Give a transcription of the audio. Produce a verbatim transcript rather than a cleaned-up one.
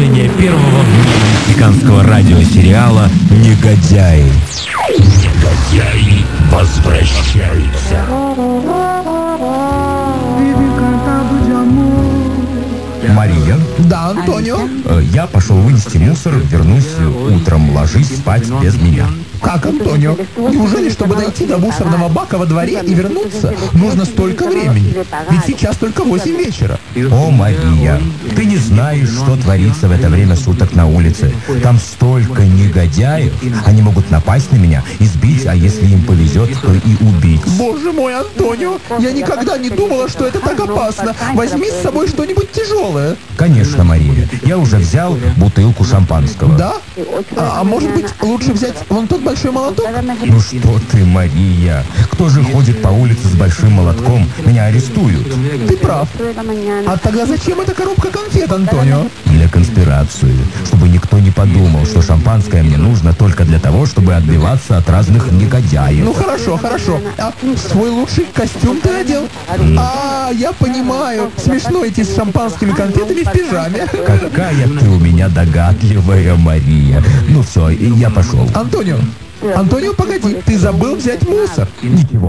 продолжение первого в мире мексиканского радиосериала «Негодяи». Негодяи возвращаются. Мария? Да, Антонио? Э, Я пошел вынести мусор, вернусь утром, ложись спать без меня. Как, Антонио? Неужели, чтобы дойти до мусорного бака во дворе и вернуться, нужно столько времени? Ведь сейчас только восемь вечера. О, Мария, ты не знаешь, что творится в это время суток на улице. Там столько негодяев. Они могут напасть на меня, избить, а если им повезет, то и убить. Боже мой, Антонио, я никогда не думала, что это так опасно. Возьми с собой что-нибудь тяжелое. Конечно, Мария. Я уже взял бутылку шампанского. Да? А, а может быть, лучше взять вон тот большой молоток? Ну что ты, Мария? Кто же ходит по улице с большим молотком? Меня арестуют. Ты прав. А тогда зачем эта коробка конфет, Антонио? Для конспирации. Чтобы никто не подумал, что шампанское мне нужно только для того, чтобы отбиваться от разных негодяев. Ну хорошо, хорошо. А свой лучший костюм ты надел? А, я понимаю. Смешно идти с шампанскими конфетами в пижаме. Какая ты у меня догадливая, Мария. Ну все, я пошел. Антонио, Антонио, погоди, ты забыл взять мусор. Ничего.